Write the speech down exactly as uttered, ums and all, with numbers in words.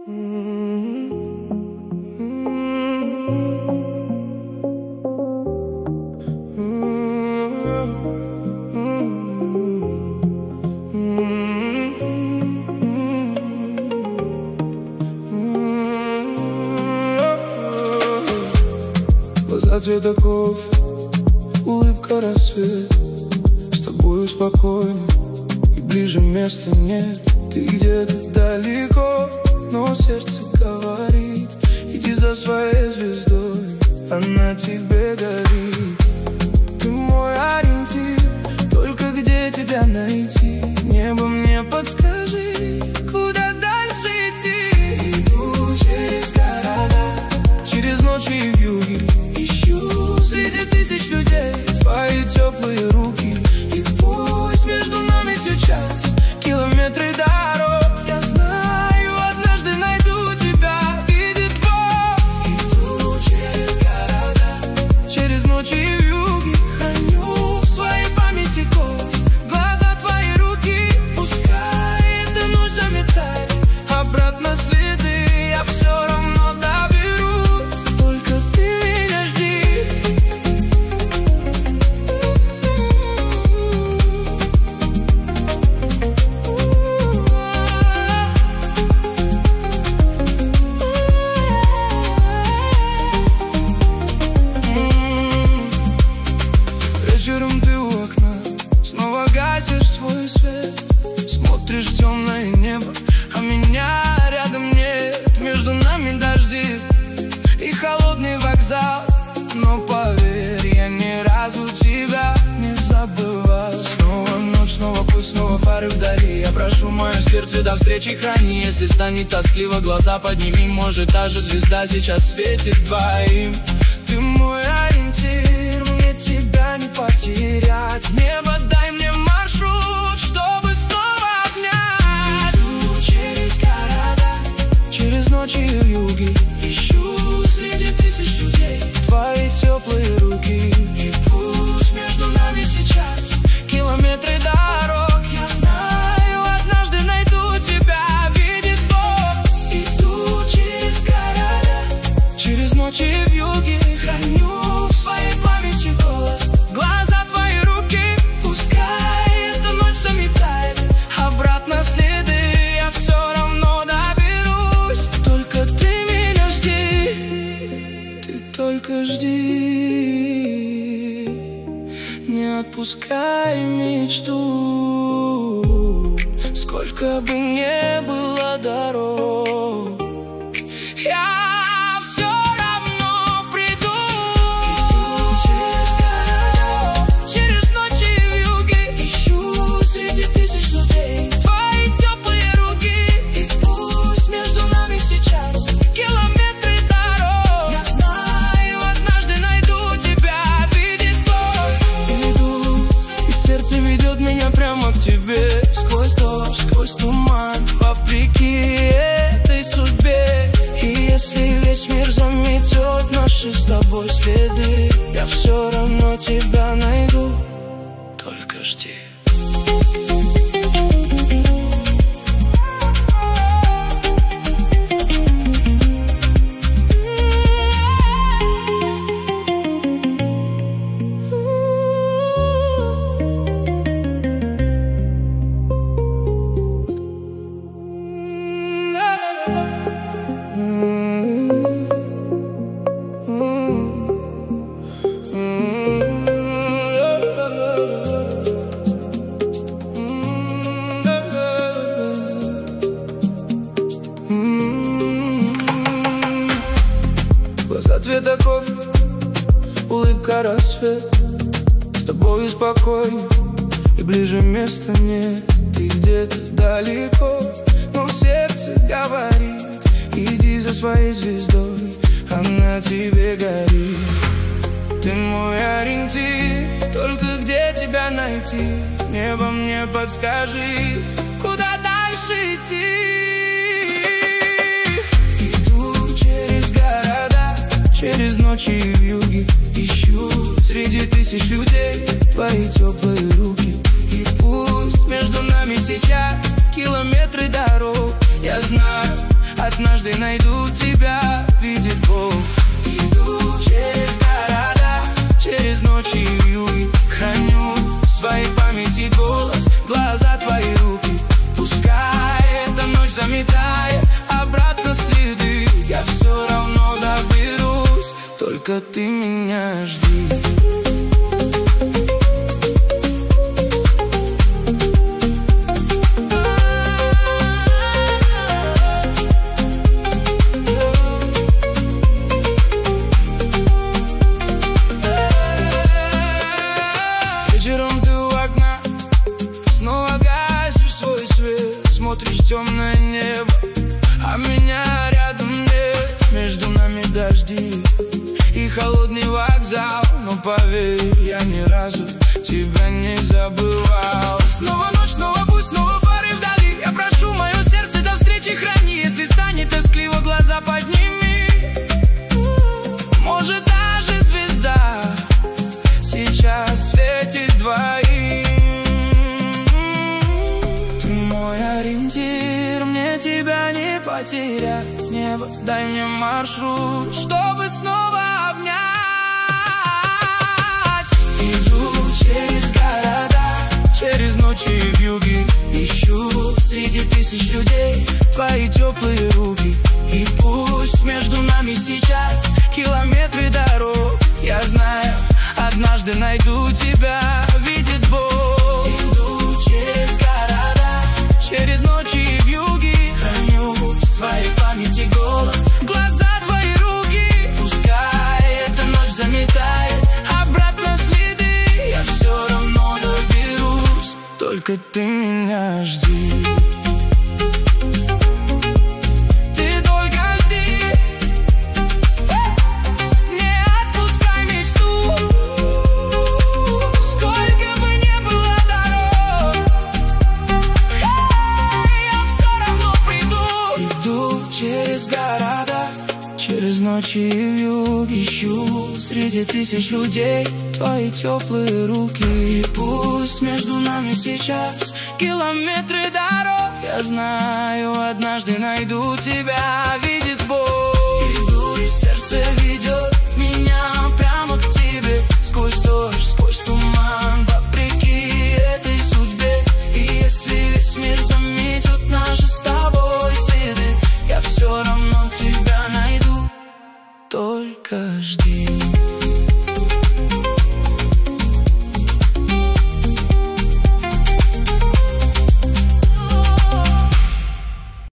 Глаза цвета кофе, улыбка рассвет. С тобою спокойно и ближе места нет. Ты где-то далеко, но сердце говорит: иди за своей звездой, она тебе горит. Ты мой ориентир, только где тебя найти? Небо, мне подскажи, куда дальше идти? Иду через города, через ночи и вьюги, ищу среди тысяч людей твои теплые руки. И пусть между нами сейчас километры дорог, я знаю, однажды найду тебя, видит Бог. Иду через города, через ночи и вьюги, храню в своей памяти гость. Глаза твои, руки, пускай эта ночь заметает обратно следы, я все равно доберусь, только ты меня жди. Вечером ты у окна, снова гасишь свой свет, смотришь в темное небо, а меня рядом нет. Между нами дожди и холодный вокзал, но поверь, я ни разу тебя не забывал. Снова ночь, снова путь, снова фары вдали. Я прошу, мое сердце до встречи храни. Если станет тоскливо, глаза подними, может, та же звезда сейчас светит двоим. Ты мой ориентир, мне тебя не потерять. Небо, дай мне маршрут, чтобы снова обнять. Иду через города, через ночи и вьюги, ищу среди тысяч людей твои теплые руки. И пусть между нами сейчас километры дорог, я знаю, однажды найду тебя, видит Бог. Иду через города, через ночи и вьюги, храню в своей памяти голос. Глаза твои, руки, пускай эта ночь заметает обратно следы, я все равно доберусь, только ты меня жди. Ты только жди, не отпускай мечту. Сколько бы ни было дорог, я все равно приду. Иду через города, через ночи и вьюги, ищу среди тысяч людей твои теплые руки. И пусть между нами сейчас километры дорог, я знаю, однажды найду тебя, видит Бог. Иду, и сердце ведет меня прямо к тебе, сквозь дождь, сквозь туман, вопреки этой судьбе. И если весь мир заметет наши с тобой следы, я все равно тебя найду, только жди. Глаза цвета кофе, улыбка рассвет. С тобою спокойно и ближе места нет. Ты где-то далеко, но сердце говорит: иди за своей звездой, она тебе горит. Ты мой ориентир, только где тебя найти? Небо, мне подскажи, куда дальше идти? Через ночи и вьюги, ищу среди тысяч людей твои теплые руки. И пусть между нами сейчас километры дорог, я знаю, однажды найду тебя, видит Бог. Иду через города, через ночи и юги, храню в своей памяти голос, глаза твои, руки. Пускай эта ночь заметает обратно следы, я все равно доберусь, только ты меня жди. Вечером ты у окна, снова гасишь свой свет, смотришь в темное небо, а меня рядом нет. Между нами дожди и холодный вокзал, но поверь, я ни разу тебя не забывал. Снова ночь, снова пусть, снова фары вдали. Я прошу, мое сердце до встречи храни. Если станет тоскливо, глаза подними. Может, даже звезда сейчас светит двоим. Ты мой ориентир, мне тебя не потерять. Небо, дай мне маршрут, чтобы снова обнять. Иду через города, через ночи и вьюги, ищу среди тысяч людей твои теплые руки. И пусть между нами сейчас километры дорог, я знаю, однажды найду тебя, видит Бог. Иду через города, через ночи и вьюги, храню в своей памяти голос, глаза твои, руки. Пускай эта ночь заметает обратно следы, я все равно доберусь, только ты меня жди. Через города, через ночи и вьюги, ищу среди тысяч людей твои теплые руки. И пусть между нами сейчас километры дорог, я знаю, однажды найду тебя.